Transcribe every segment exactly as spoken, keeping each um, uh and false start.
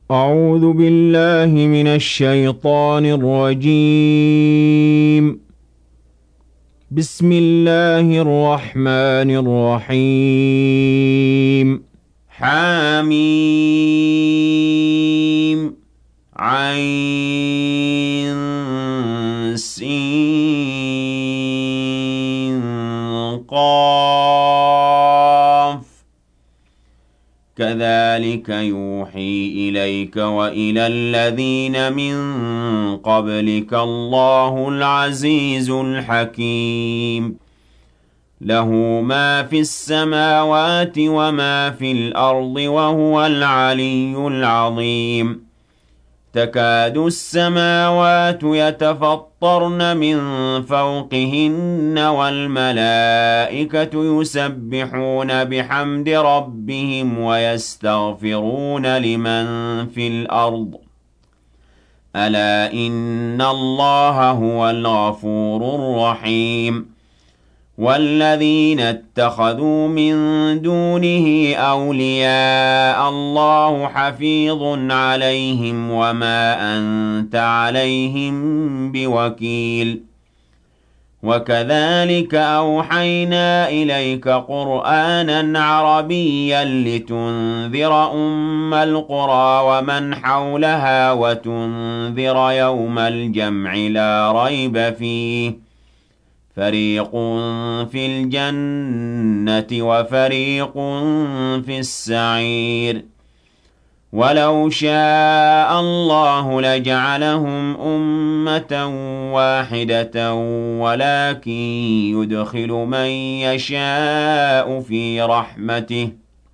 أعوذ بالله من الشيطان الرجيم. بسم الله الرحمن الرحيم. حميم عين سين قاف كذلك يوحي إليك وإلى الذين من قبلك الله العزيز الحكيم. له ما في السماوات وما في الأرض وهو العلي العظيم. تكاد السماوات يتفطرن من فوقهن والملائكة يسبحون بحمد ربهم ويستغفرون لمن في الأرض ألا إن الله هو الغفور الرحيم. والذين اتخذوا من دونه أولياء الله حفيظ عليهم وما أنت عليهم بوكيل. وكذلك أوحينا إليك قرآنا عربيا لتنذر أم القرى ومن حولها وتنذر يوم الجمع لا ريب فيه فريق في الجنة وفريق في السعير. ولو شاء الله لجعلهم أمة واحدة ولكن يدخل من يشاء في رحمته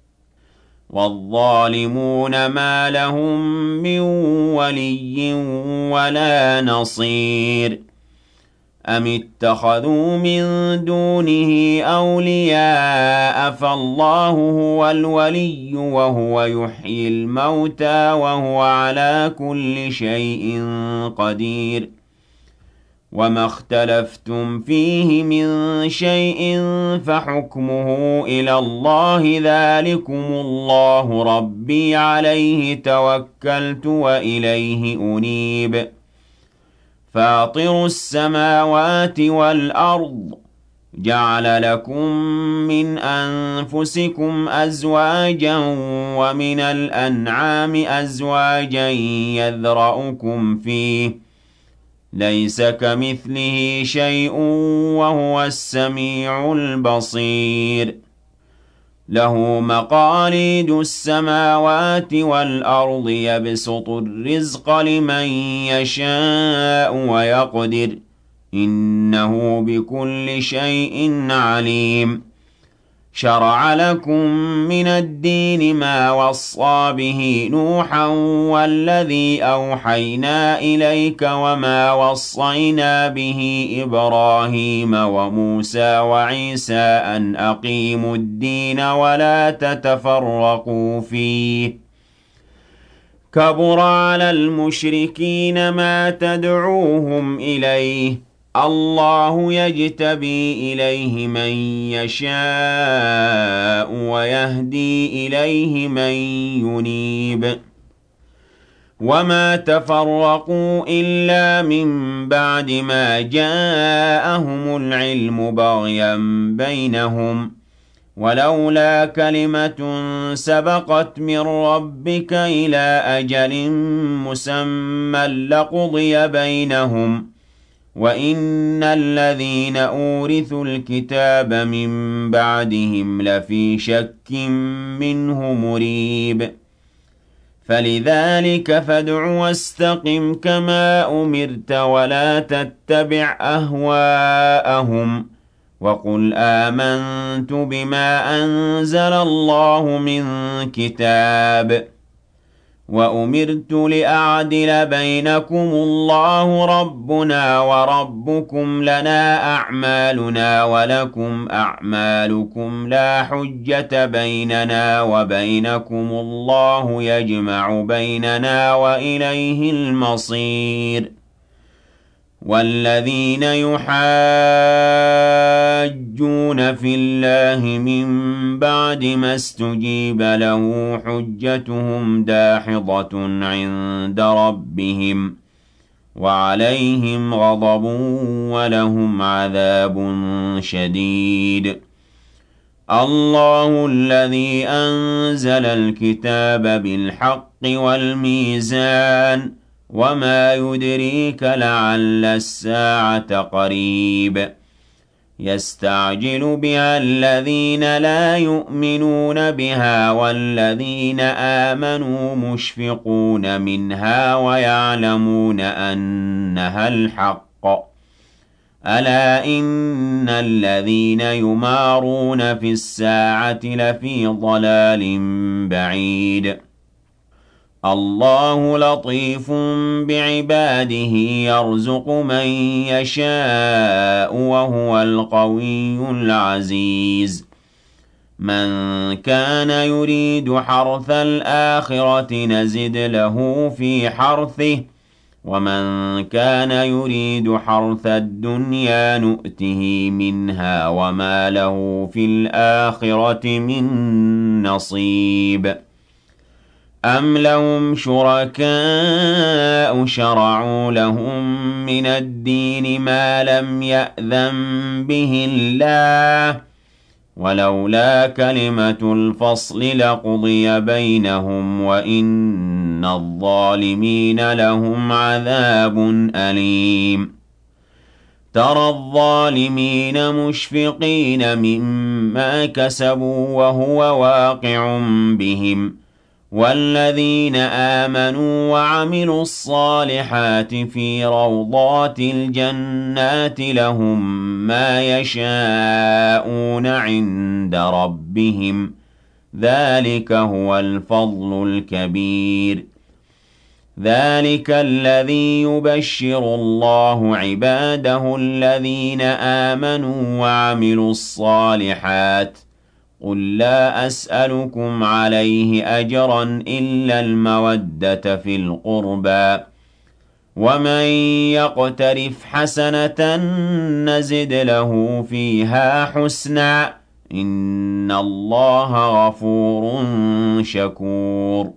والظالمون ما لهم من ولي ولا نصير. أم اتخذوا من دونه أولياء فالله هو الولي وهو يحيي الموتى وهو على كل شيء قدير. وما اختلفتم فيه من شيء فحكمه إلى الله ذلكم الله ربي عليه توكلت وإليه أنيب. فاطر السماوات والأرض جعل لكم من أنفسكم أزواجا ومن الأنعام أزواجا يذرأكم فيه ليس كمثله شيء وهو السميع البصير. له مقاليد السماوات والأرض يبسط الرزق لمن يشاء ويقدر إنه بكل شيء عليم. شرع لكم من الدين ما وصى به نوحا والذي أوحينا إليك وما وصينا به إبراهيم وموسى وعيسى أن أقيموا الدين ولا تتفرقوا فيه. كبر على المشركين ما تدعوهم إليه الله يجتبي إليه من يشاء ويهدي إليه من ينيب. وما تفرقوا إلا من بعد ما جاءهم العلم بغيا بينهم ولولا كلمة سبقت من ربك إلى أجل مسمى لقضي بينهم وإن الذين أورثوا الكتاب من بعدهم لفي شك منه مريب. فلذلك فادع واستقم كما أمرت ولا تتبع أهواءهم وقل آمنت بما أنزل الله من كتاب وأمرت لأعدل بينكم الله ربنا وربكم لنا أعمالنا ولكم أعمالكم لا حجة بيننا وبينكم الله يجمع بيننا وإليه المصير. وَالَّذِينَ يُحَاجُّونَ فِي اللَّهِ مِن بَعْدِ مَا اسْتُجِيبَ لَهُ حُجَّتُهُمْ دَاحِضَةٌ عِندَ رَبِّهِمْ وَعَلَيْهِمْ غَضَبٌ وَلَهُمْ عَذَابٌ شَدِيدٌ. اللَّهُ الَّذِي أَنزَلَ الْكِتَابَ بِالْحَقِّ وَالْمِيزَانَ وَمَا يُدْرِيكَ لَعَلَّ السَّاعَةَ قَرِيبٌ يَسْتَعْجِلُ بِهَا الَّذِينَ لَا يُؤْمِنُونَ بِهَا وَالَّذِينَ آمَنُوا مُشْفِقُونَ مِنْهَا وَيَعْلَمُونَ أَنَّهَا الْحَقُّ أَلَا إِنَّ الَّذِينَ يُمَارُونَ فِي السَّاعَةِ لَفِي ضَلَالٍ بَعِيدٍ. اللَّهُ لَطِيفٌ بِعِبَادِهِ يَرْزُقُ مَن يَشَاءُ وَهُوَ الْقَوِيُّ الْعَزِيزُ. مَن كَانَ يُرِيدُ حَرْثَ الْآخِرَةِ نَزِدْ لَهُ فِي حَرْثِهِ وَمَن كَانَ يُرِيدُ حَرْثَ الدُّنْيَا نُؤْتِهِ مِنْهَا وَمَا لَهُ فِي الْآخِرَةِ مِن نَّصِيبٍ. أَمْ لَهُمْ شُرَكَاءُ شَرَعُوا لَهُم مِّنَ الدِّينِ مَا لَمْ يَأْذَن بِهِ اللَّهُ وَلَوْلَا كَلِمَةُ الْفَصْلِ لَقُضِيَ بَيْنَهُمْ وَإِنَّ الظَّالِمِينَ لَهُمْ عَذَابٌ أَلِيمٌ. تَرَى الظَّالِمِينَ مُشْفِقِينَ مِمَّا كَسَبُوا وَهُوَ وَاقِعٌ بِهِمْ وَالَّذِينَ آمَنُوا وَعَمِلُوا الصَّالِحَاتِ فِي رَوْضَاتِ الْجَنَّاتِ لَهُم مَّا يَشَاءُونَ عِندَ رَبِّهِمْ ذَلِكَ هُوَ الْفَضْلُ الْكَبِيرُ. ذَلِكَ الَّذِي يُبَشِّرُ اللَّهُ عِبَادَهُ الَّذِينَ آمَنُوا وَعَمِلُوا الصَّالِحَاتِ قُل لَّا أَسْأَلُكُمْ عَلَيْهِ أَجْرًا إِلَّا الْمَوَدَّةَ فِي الْقُرْبَىٰ وَمَن يَقْتَرِفْ حَسَنَةً نَّزِدْ لَهُ فِيهَا حُسْنًا إِنَّ اللَّهَ غَفُورٌ شَكُورٌ.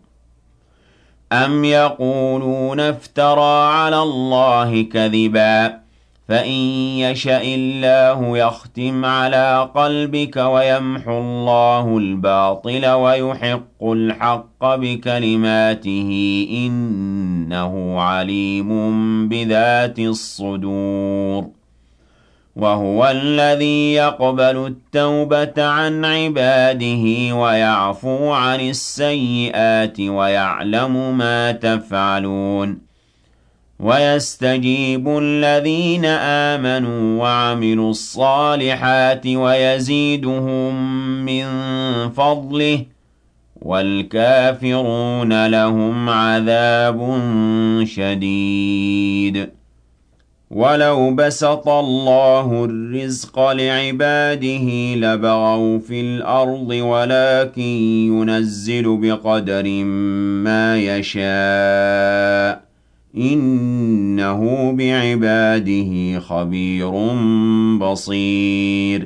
أَمْ يَقُولُونَ افْتَرَىٰ عَلَى اللَّهِ كَذِبًا فَإِن يَشَإِ اللَّهُ يَخْتِمْ عَلَىٰ قَلْبِكَ وَيَمْحُ اللَّهُ الْبَاطِلَ وَيُحِقُّ الْحَقَّ بِكَلِمَاتِهِ إِنَّهُ عَلِيمٌ بِذَاتِ الصُّدُورِ. وَهُوَ الَّذِي يَقْبَلُ التَّوْبَةَ عَنْ عِبَادِهِ وَيَعْفُو عَنِ السَّيِّئَاتِ وَيَعْلَمُ مَا تَفْعَلُونَ. وَيَسْتَجِيبُ الَّذِينَ آمَنُوا وَعَمِلُوا الصَّالِحَاتِ وَيَزِيدُهُم مِّن فَضْلِهِ وَالْكَافِرُونَ لَهُمْ عَذَابٌ شَدِيدٌ. وَلَوْ بَسَطَ اللَّهُ الرِّزْقَ لِعِبَادِهِ لَبَغَوْا فِي الْأَرْضِ وَلَٰكِن يُنَزِّلُ بِقَدَرٍ مَّا يَشَاءُ إِنَّهُ بِعِبَادِهِ خَبِيرٌ بَصِيرٌ.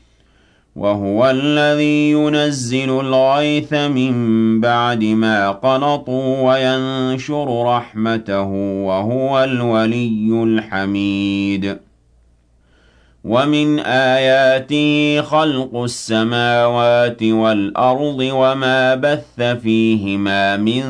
وَهُوَ الَّذِي يُنَزِّلُ الْغَيْثَ مِن بَعْدِ مَا قَنَطُوا وَيَنشُرُ رَحْمَتَهُ وَهُوَ الْوَلِيُّ الْحَمِيدُ. وَمِنْ آيَاتِهِ خَلْقُ السَّمَاوَاتِ وَالْأَرْضِ وَمَا بَثَّ فِيهِمَا مِن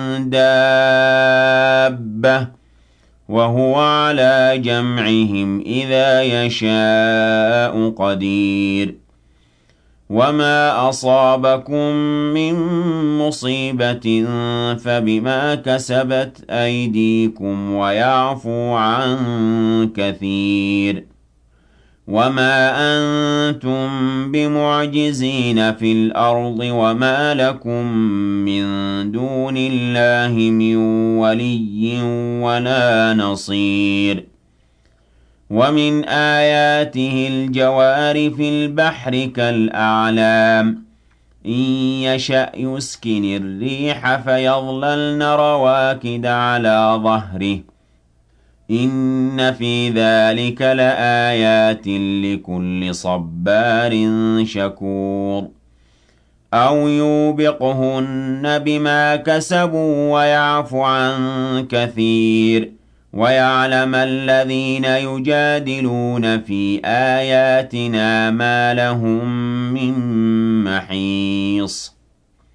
دَابَّةٍ وَهُوَ عَلَىٰ جَمْعِهِمْ إِذَا يَشَاءُ قَدِيرٌ. وَمَا أَصَابَكُم مِّن مُّصِيبَةٍ فَبِمَا كَسَبَتْ أَيْدِيكُمْ وَيَعْفُو عَن كَثِيرٍ. وَمَا أَنتُم بِمُعْجِزِينَ فِي الْأَرْضِ وَمَا لَكُم مِّن دُونِ اللَّهِ مِن وَلِيٍّ وَلَا نَصِيرٍ. وَمِنْ آيَاتِهِ الْجَوَارِ فِي الْبَحْرِ كَالْأَعْلَامِ إِن يَشَأْ يُسْكِنِ الرِّيحَ فَيَظْلَلْنَ رَوَاكِدَ عَلَىٰ ظَهْرِهِ إِنَّ فِي ذَلِكَ لَآيَاتٍ لِكُلِّ صَبَّارٍ شَكُورٍ أَوْ يُوبِقْهُنَّ بِمَا كَسَبُوا وَيَعْفُ عَن كَثِيرٍ وَيَعْلَمَ الَّذِينَ يُجَادِلُونَ فِي آيَاتِنَا مَا لَهُم مِّن مَّحِيصٍ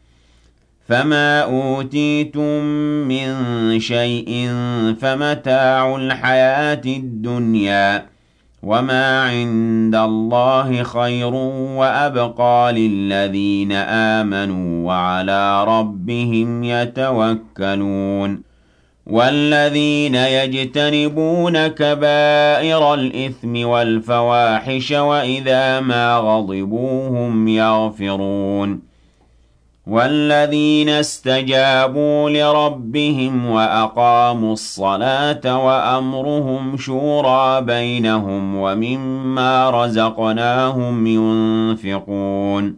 فَمَا أُوتِيتُم مِّن شَيْءٍ فَمَتَاعُ الْحَيَاةِ الدُّنْيَا وَمَا عِندَ اللَّهِ خَيْرٌ وَأَبْقَىٰ لِلَّذِينَ آمَنُوا وَعَلَىٰ رَبِّهِمْ يَتَوَكَّلُونَ وَالَّذِينَ يَجْتَنِبُونَ كَبَائِرَ الْإِثْمِ وَالْفَوَاحِشَ وَإِذَا مَا غَضِبُوا هُمْ يَغْفِرُونَ وَالَّذِينَ اسْتَجَابُوا لِرَبِّهِمْ وَأَقَامُوا الصَّلَاةَ وَأَمْرُهُمْ شُورَىٰ بَيْنَهُمْ وَمِمَّا رَزَقْنَاهُمْ يُنفِقُونَ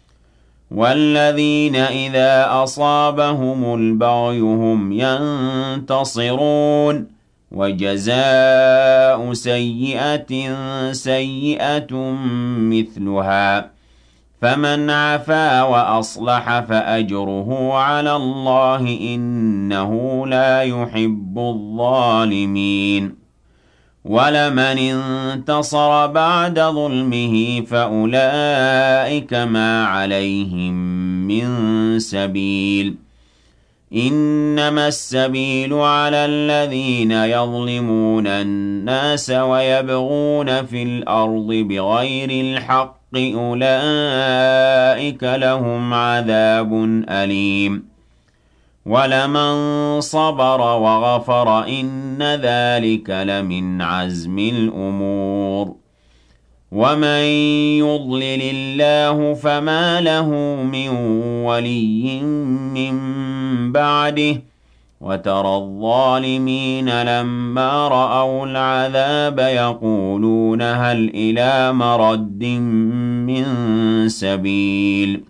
وَالَّذِينَ إِذَا أَصَابَهُمُ الْبَغْيُ هُمْ يَنتَصِرُونَ وَجَزَاءُ سَيِّئَةٍ سَيِّئَةٌ مِّثْلُهَا فَمَنْ عَفَا وَأَصْلَحَ فَأَجْرُهُ عَلَى اللَّهِ ۚ إِنَّهُ لَا يُحِبُّ الظَّالِمِينَ وَلَمَنِ انتَصَرَ بَعْدَ ظُلْمِهِ فَأُولَٰئِكَ مَا عَلَيْهِم مِّن سَبِيلٍ إِنَّمَا السَّبِيلُ عَلَى الَّذِينَ يَظْلِمُونَ النَّاسَ وَيَبْغُونَ فِي الْأَرْضِ بِغَيْرِ الْحَقِّ أُولَٰئِكَ لَهُمْ عَذَابٌ أَلِيمٌ وَلَمَن صَبَرَ وَغَفَرَ إِنَّ ذَٰلِكَ لَمِنْ عَزْمِ الْأُمُورِ وَمَن يُضْلِلِ اللَّهُ فَمَا لَهُ مِن وَلِيٍّ مِّن بَعْدِهِ وَتَرَى الظَّالِمِينَ لَمَّا رَأَوُا الْعَذَابَ يَقُولُونَ هَلْ إِلَىٰ مَرَدٍّ مِّن سَبِيلٍ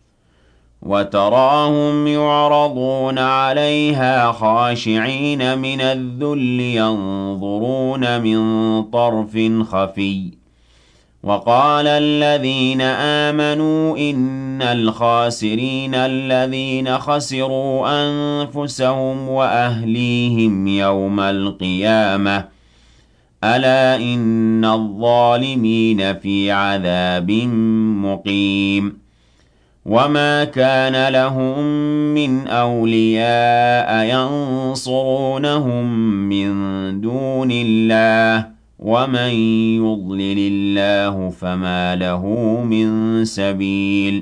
وَتَرَاهُمْ يُعْرَضُونَ عَلَيْهَا خَاشِعِينَ مِنَ الذُّلِّ يَنظُرُونَ مِن طَرْفٍ خَفِيٍّ وَقَالَ الَّذِينَ آمَنُوا إِنَّ الْخَاسِرِينَ الَّذِينَ خَسِرُوا أَنفُسَهُمْ وَأَهْلِيهِمْ يَوْمَ الْقِيَامَةِ أَلَا إِنَّ الظَّالِمِينَ فِي عَذَابٍ مُّقِيمٍ وَمَا كَانَ لَهُم مِّنْ أَوْلِيَاءَ يَنصُرُونَهُم مِّن دُونِ اللَّهِ وَمَن يُضْلِلِ اللَّهُ فَمَا لَهُ مِن سَبِيلٍ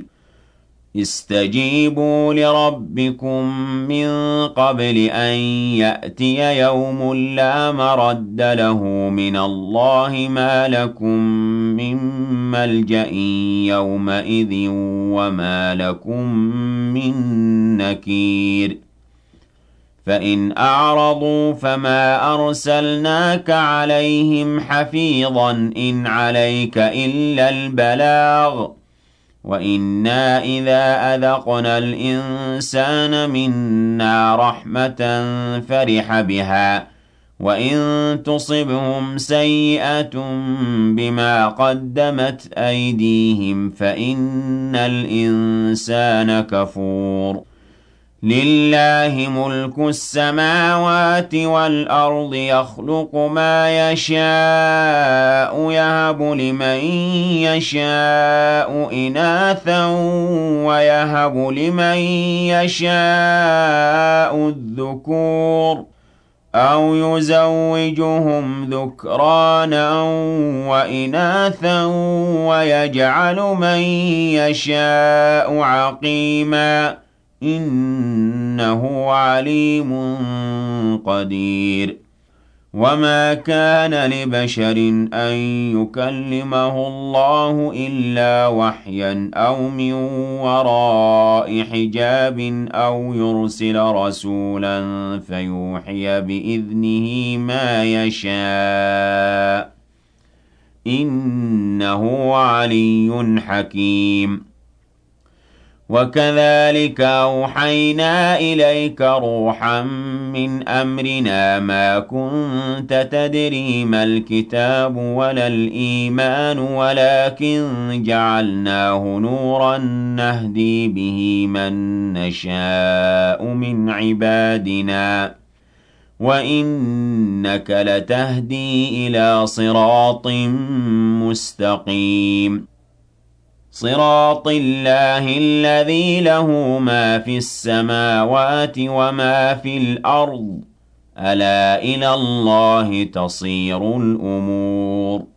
اسْتَجِيبُوا لِرَبِّكُم مِّن قَبْلِ أَن يَأْتِيَ يَوْمٌ لَّا مَرَدَّ لَهُ مِنَ اللَّهِ مَا لَكُم مِّن مَّلْجَإٍ يَوْمَئِذٍ وَمَا لَكُم مِّن نَّكِيرٍ فَإِنْ أَعْرَضُوا فَمَا أَرْسَلْنَاكَ عَلَيْهِمْ حَفِيظًا ۖ إِنْ عَلَيْكَ إِلَّا الْبَلَاغُ ۗ وَإِنَّا إِذَا أَذَقْنَا الْإِنسَانَ مِنَّا رَحْمَةً فَرِحَ بِهَا وَإِن تُصِبْهُمْ سَيِّئَةٌ بِمَا قَدَّمَتْ أَيْدِيهِمْ فَإِنَّ الْإِنسَانَ كَفُورٌ لِلَّهِ مُلْكُ السَّمَاوَاتِ وَالْأَرْضِ يَخْلُقُ مَا يَشَاءُ يَهَبُ لِمَن يَشَاءُ إِنَاثًا وَيَهَبُ لِمَن يَشَاءُ الذُّكُورَ أَوْ يُزَوِّجُهُمْ ذُكْرَانًا وَإِنَاثًا وَيَجْعَلُ مَن يَشَاءُ عَقِيمًا إِنَّهُ عَلِيمٌ قَدِيرٌ وَمَا كَانَ لِبَشَرٍ أَن يُكَلِّمَهُ اللَّهُ إِلَّا وَحْيًا أَوْ مِن وَرَاءِ حِجَابٍ أَوْ يُرْسِلَ رَسُولًا فَيُوحِيَ بِإِذْنِهِ مَا يَشَاءُ ۚ إِنَّهُ عَلِيٌّ حَكِيمٌ وَكَذَلِكَ أَوْحَيْنَا إِلَيْكَ رُوحًا مِّنْ أَمْرِنَا مَا كُنتَ تَدْرِي مَا الْكِتَابُ وَلَا الْإِيمَانُ وَلَٰكِن جَعَلْنَاهُ نُورًا نَّهْدِي بِهِ مَن نَّشَاءُ مِنْ عِبَادِنَا ۚ وَإِنَّكَ لَتَهْدِي إِلَىٰ صِرَاطٍ مُّسْتَقِيمٍ صِرَاطِ اللَّهِ الَّذِي لَهُ مَا فِي السَّمَاوَاتِ وَمَا فِي الْأَرْضِ ۗ أَلَا إِلَى اللَّهِ تَصِيرُ الْأُمُورُ